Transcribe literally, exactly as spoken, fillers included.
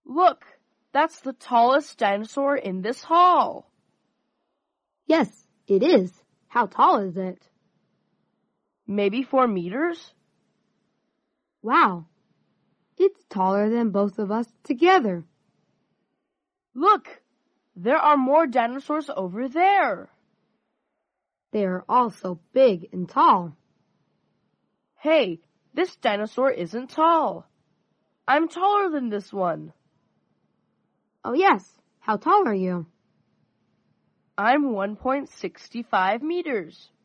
Look, that's the tallest dinosaur in this hall. Yes, it is. How tall is it? Maybe four meters? Wow, it's taller than both of us together. Look, there are more dinosaurs over there. They are all so big and tall. Hey, this dinosaur isn't tall. I'm taller than this one. Oh yes, how tall are you? I'm one point six five meters.